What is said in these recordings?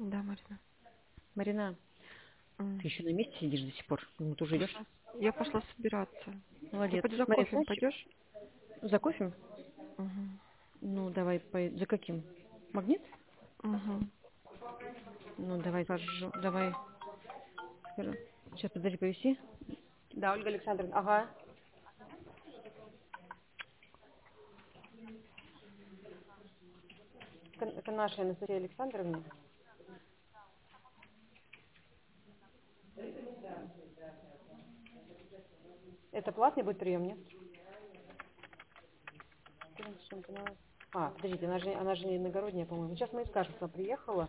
Да, Марина. Марина, М. ты еще на месте сидишь до сих пор? Ну, ты уже идешь? Я пошла собираться. Я Молодец. пойду за Марин, кофе. знаешь, Пойдешь? за кофе? Угу. Ну, давай, за каким? Магнит? Угу. Ну, давай, давай. Сейчас, подожди, повиси. Да, Ольга Александровна, ага. Это наша Анастасия Александровна. Это платный будет прием, нет? А, подождите, она же не иногородняя, по-моему. Сейчас мы ей скажем, что она приехала.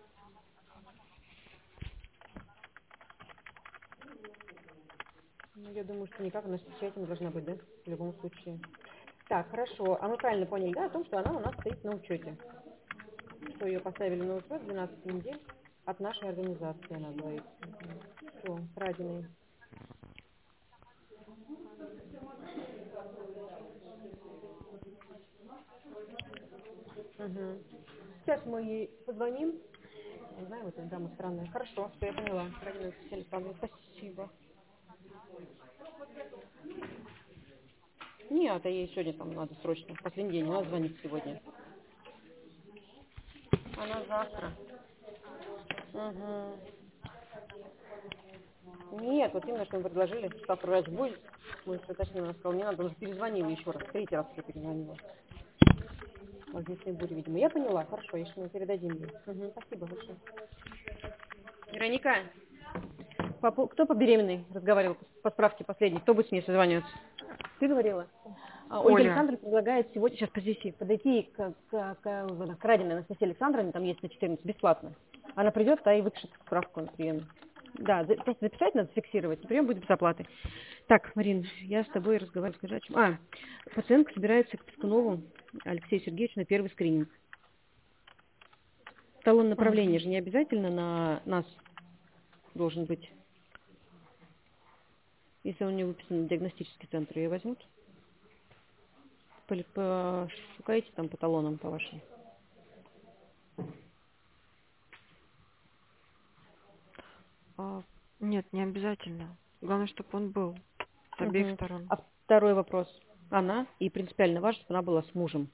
Ну, я думаю, что никак, она самостоятельно должна быть, да? В любом случае. Так, хорошо. А мы правильно поняли, да, о том, что она у нас стоит на учете. Что ее поставили на учет 12 недель от нашей организации, она говорит. Все, краденый. Угу. Сейчас мы ей позвоним. Не знаю, вот эта дама странная. Хорошо, все, я поняла. Краденый Анастасия Александровна, спасибо. Нет, а ей сегодня там надо срочно. Последний день, она звонит сегодня. Она завтра. Угу. Нет, вот именно, что мы предложили, что завтра врач будет. Мы все уточнили, она сказала, не надо, уже перезвонила еще раз, третий раз уже перезвонила. Воздействие бури, видимо. Я поняла, хорошо, если мы передадим ей. Угу, спасибо большое. Вероника, кто по беременной разговаривал по справке последней? Кто будет с ней созваниваться? Ты говорила? Ольга Оля. Александровна предлагает сегодня, сейчас подойти к краденой Анастасии Александровне, там есть на 14, бесплатно. Она придет, та и выпишет справку на прием. Да, просто записать надо, зафиксировать, прием будет без оплаты. Так, Марин, я с тобой разговариваю, скажи о чем. Пациентка собирается к Пискунову Алексею Сергеевичу на первый скрининг. Талон направления Угу. же не обязательно на нас должен быть. Если он не выписан в диагностический центр, ее возьмут? Пошукайте там по талонам по вашим. Нет, не обязательно. Главное, чтобы он был с обеих Мгм. сторон. А второй вопрос. Она, и принципиально важно, чтобы она была с мужем.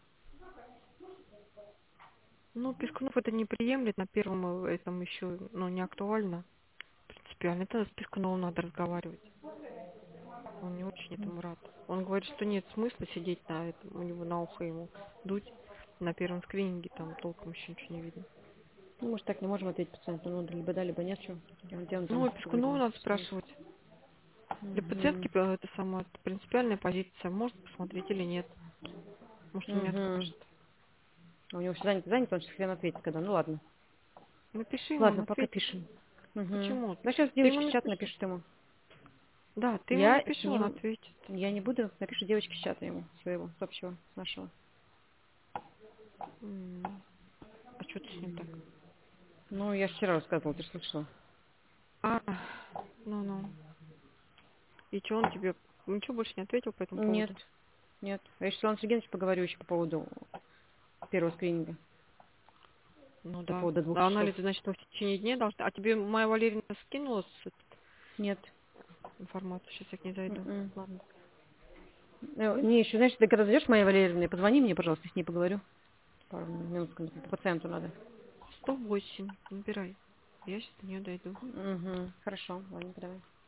Ну, Пискунов это не приемлет, на первом этом еще, не актуально. Принципиально. Это с Пискуновым надо разговаривать. Он не очень этому рад. Он говорит, что нет смысла сидеть на этом, у него на ухо ему дуть. На первом скрининге там толком еще ничего не видно. Ну, мы же так не можем ответить пациенту. Ну, либо да, либо нет. Что? Где он Ну, там и Пискунова говорил? надо спрашивать. Для Угу. пациентки это самая принципиальная позиция. Может посмотреть или нет. Может, он мне Угу. откажет. У него все занято, он сейчас хрен ответит, когда. Ну, ладно. Напиши ему, он Ладно, пока ответит. пишем. Угу. Почему? Да, сейчас Ты ему девочки с чата напиши. напишут ему. Да, ты ему Я с напиши, он ним, ответит. я не буду, напишу девочки с чата ему, своего, с общего, с нашего. А что ты с ним так? Ну, я же вчера рассказывала, ты же слышала. А, ну. И что он тебе ничего больше не ответил по этому Нет, поводу? нет. А я сейчас с Иваном Сергеевичем поговорю еще по поводу первого скрининга. Ну По да. поводу 2 А часов. анализы, значит, в течение дня должны. А тебе Майя Валерьевна скинула Нет. информацию? Сейчас я к ней зайду. М-м. Ладно. Не, еще, знаешь, ты когда зайдешь, Майя Валерьевна, позвони мне, пожалуйста, с ней поговорю. Пару минут, по пациенту надо. 108. Набирай. Я сейчас до нее дойду. Угу. Хорошо, ладно, давай.